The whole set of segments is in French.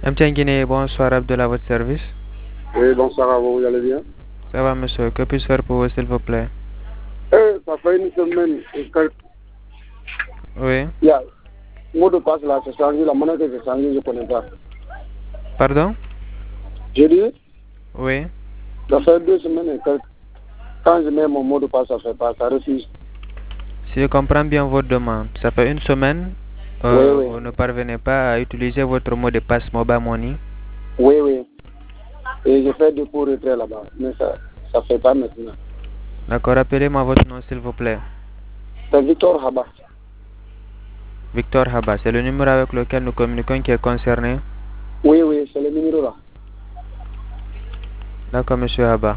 MTN Guinée, bonsoir Abdullah, à votre service. Oui, bonsoir à vous, vous allez bien? Ça va, monsieur. Que puis-je faire pour vous, s'il vous plaît? Ça fait une semaine que Oui. il y a mot de passe là, c'est changé, la monnaie que j'ai changé, je ne connais pas. Pardon? J'ai dit, Oui. ça fait 2 semaines que quand je mets mon mot de passe, ça ne fait pas, ça refuse. Si je comprends bien votre demande, ça fait une semaine, Oui. vous ne parvenez pas à utiliser votre mot de passe Mobile Money. Oui. Et je fais dépôt retrait là-bas, mais ça ne fait pas maintenant. D'accord, rappelez-moi votre nom, s'il vous plaît. C'est Victor Haba. Victor Haba, c'est le numéro avec lequel nous communiquons qui est concerné. Oui, c'est le numéro là. D'accord, monsieur Haba.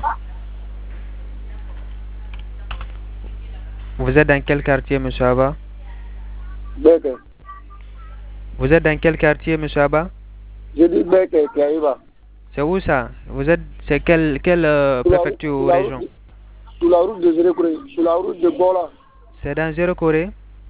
Vous êtes dans quel quartier, monsieur Haba? Beke. Vous êtes dans quel quartier, monsieur Haba? J'ai dit Beke qui arrive là. C'est où ça? C'est quelle préfecture ou région? Sur la route de Zérékouré, sur la route de Bola. C'est dans Zéro Corée?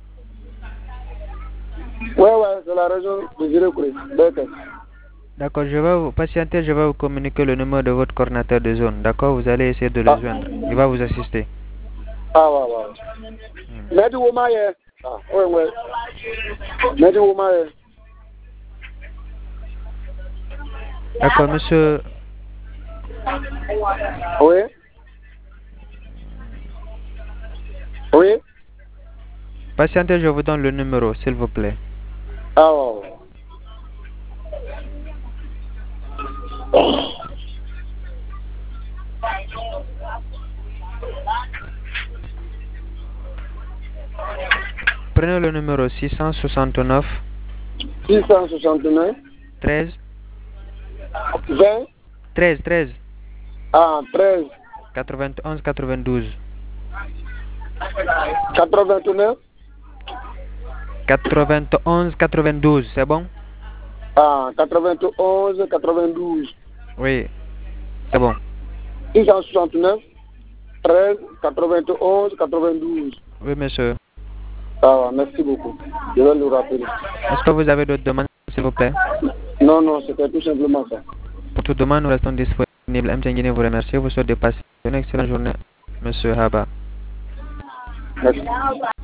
Ouais, c'est la région de Zérékouré, Beke. D'accord, je vais vous patienter, je vais vous communiquer le numéro de votre coordinateur de zone. D'accord, vous allez essayer de le joindre. Il va vous assister. Ouais. Medi Womaye. Ouais. Medi Womaye. D'accord, monsieur. Oui. Patientez, je vous donne le numéro, s'il vous plaît. Ouais. Prenez le numéro 669 669 13 20 13 13 91 92 89 91 92, c'est bon? 91 92. Oui, c'est bon. 669 13 91 92. Oui, monsieur. Merci beaucoup. Je vais le rappeler. Est-ce que vous avez d'autres demandes, s'il vous plaît? Non, c'était tout simplement ça. Pour toute demande, nous restons disponibles. MTN Guinée vous remercie. Vous souhaite de passer une excellente journée, monsieur Haba. Merci.